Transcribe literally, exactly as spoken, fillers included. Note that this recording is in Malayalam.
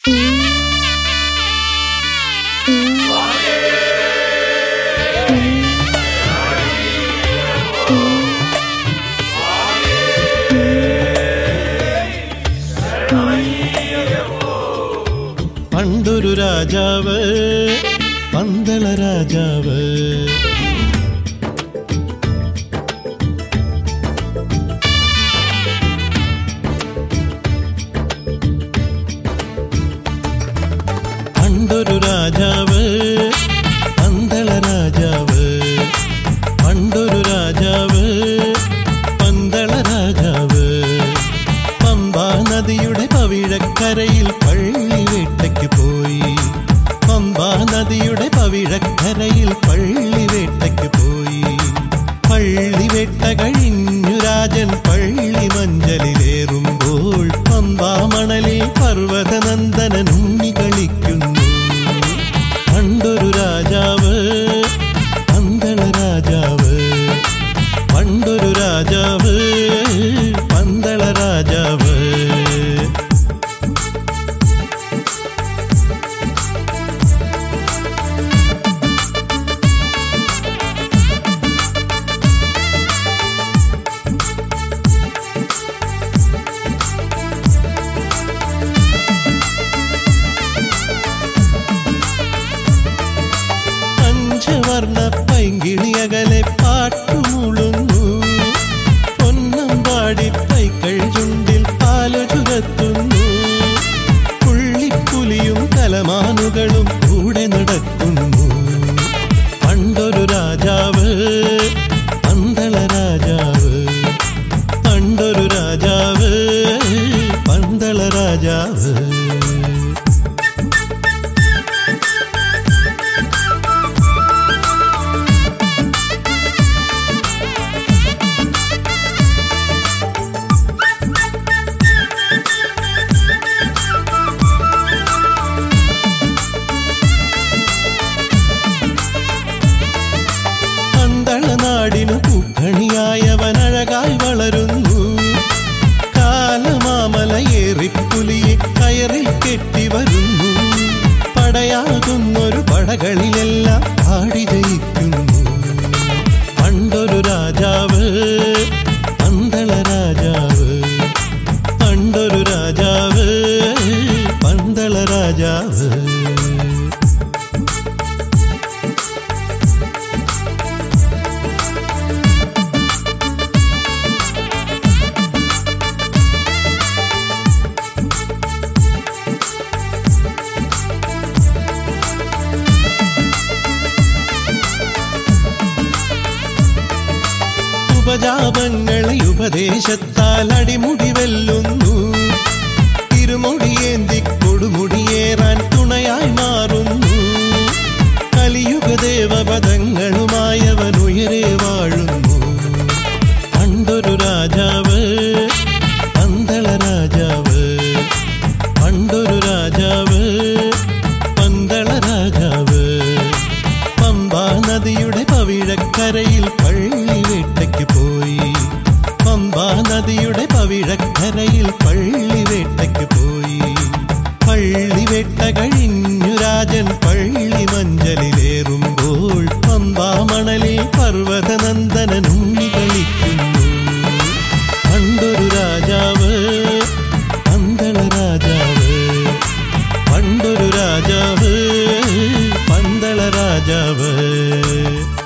പണ്ടൊരു രാജാവ്, പന്തള രാജാവ്. പണ്ടൊരു രാജാവ്, പന്തള രാജാവ്. പണ്ടൊരു രാജാവ്, പന്തള രാജാവ്. പമ്പാ നദിയുടെ പവിഴക്കരയിൽ പള്ളിവേട്ടയ്ക്ക് പോയി. പമ്പാ നദിയുടെ പവിഴക്കരയിൽ പള്ളിവേട്ടയ്ക്ക് പോയി. പള്ളിവേട്ട കഴിഞ്ഞു രാജൻ പള്ളി മഞ്ചലിലേറുമ്പോൾ പമ്പാ മണലിൽ പർവ്വതനന്ദനൻ ഉണ്ണി കളിക്കുന്നു. പണ്ടൊരു രാജാവ്, പന്തള രാജാവ്. പണ്ടൊരു രാജാവ്, പന്തള രാജാവ്. പഞ്ചവർണ്ണ പൈങ്കിളിയകലെ പാട്ടുമുളുന്നു. പൊന്നമ്പാടി പൈക്കൾ ചുണ്ടിൽ പാലു ചുരത്തുന്നു. പുള്ളിപ്പുലിയും കലമാനുകളും കൂടെ നടക്കുന്നു. പണ്ടൊരു രാജാവ്, പന്തള രാജാവ്. പണ്ടൊരു രാജാവ്, പന്തള രാജാവ്. നാടിനു പൂക്കണിയായവനഴകായി വളരുന്നു. കാലമാമലയേറിപ്പുലിയെ കയറിൽ കെട്ടി വരുന്നു. പടയാകുന്നൊരു പടകളിലെല്ലാം പാടി ജയിക്കുന്നു. പണ്ടൊരു രാജാവ്, പന്തള രാജാവ്. പണ്ടൊരു രാജാവ്, പന്തള രാജാവ്. ഉപജാപങ്ങളെ ഉപദേശത്താൽ അടിമുടി വെല്ലുന്നു. തിരുമുടിയേന്തി കൊടുമുടിയേറാൻ തുണയായി മാറുന്നു. കലിയുഗ ദേവപദങ്ങളുമായവൻ ഉയരെ വാഴുന്നു. പണ്ടൊരു രാജാവ്, പന്തള രാജാവ്. പണ്ടൊരു രാജാവ്, പന്തള രാജാവ്. പമ്പാ നദിയുടെ പവിഴക്കരയിൽ പള്ളിവേട്ടയ്ക്ക് പോയി. പമ്പാ നദിയുടെ പവിഴക്കരയിൽ പള്ളിവേട്ടയ്ക്ക് പോയി. പള്ളിവേട്ട കഴിഞ്ഞു രാജൻ പള്ളി മഞ്ചലിലേറുമ്പോൾ പമ്പാ മണലിൽ പർവ്വതനന്ദനൻ ഉണ്ണി കളിക്കുന്നു. പണ്ടൊരു രാജാവ്, പന്തള രാജാവ്. പണ്ടൊരു രാജാവ്, പന്തള രാജാവ്.